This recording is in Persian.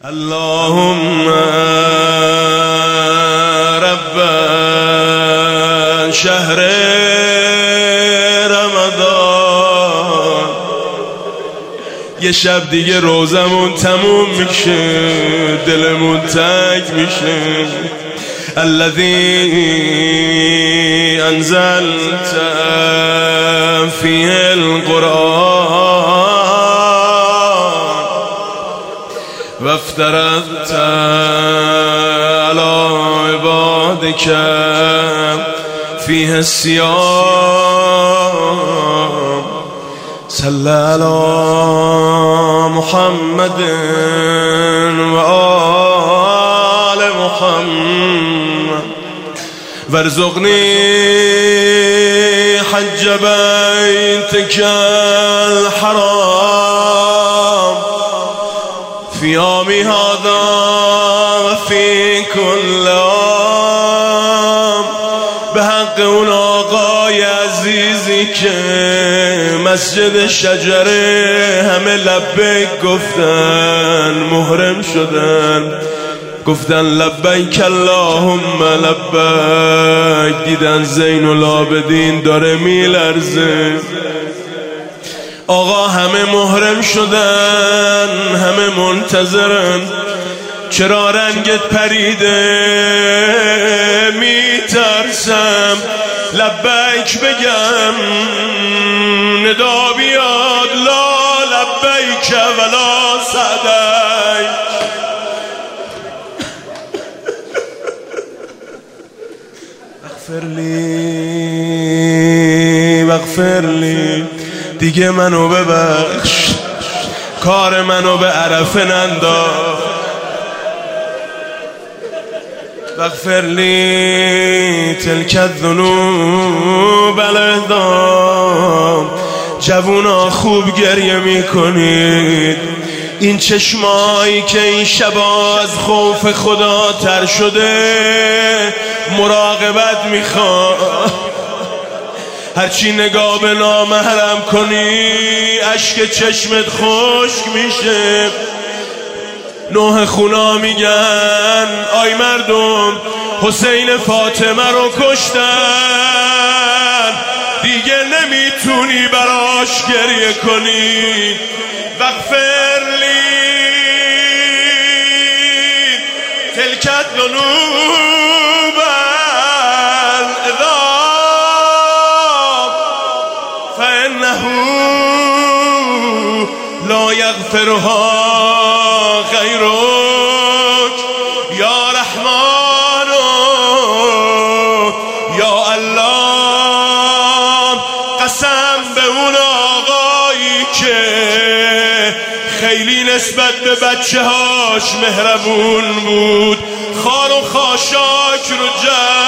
اللهم رب شهر رمضان. یه شب دیگه روزمون تموم میشه، دلمون تنگ میشه. الذي انزلت فيه القرآن وافترضت على عبادك فيه الصيام. صل على محمد وآل محمد وارزقني حج بيتك الحرام في يومي هذا وفي كل عام، به حق اون آقای عزیزی که مسجد شجره همه لبیک گفتن، محرم شدن، گفتن لبیک اللهم لبیک. دیدن زین العابدین داره میلرزه. آقا همه محرم شدن، همه منتظرن. چرا رنگت پریده؟ میترسم لبیک بگم ندا بیاد لا لبیک ولا سعدیک. اغفر لی دیگه منو ببخش، کار منو به عرفه ننداز. اغفر لی تلک الذنوب الاعظام. جوونا خوب گریه میکنید. این چشمایی که این شبا از خوف خدا تر شده مراقبت میخواد. هرچی نگاه به نامحرم کنی اشک چشمت خشک میشه. نوح خونا میگن آی مردم حسین فاطمه رو کشتن، دیگه نمیتونی براش گریه کنی. واغفر لی تلک الذنوب الاعظام فانه لا یغفرها غیرک یا رحمان یا الله. قسم به اون آقایی که خیلی نسبت به بچه هاش مهربون بود، خار و خاشاک رو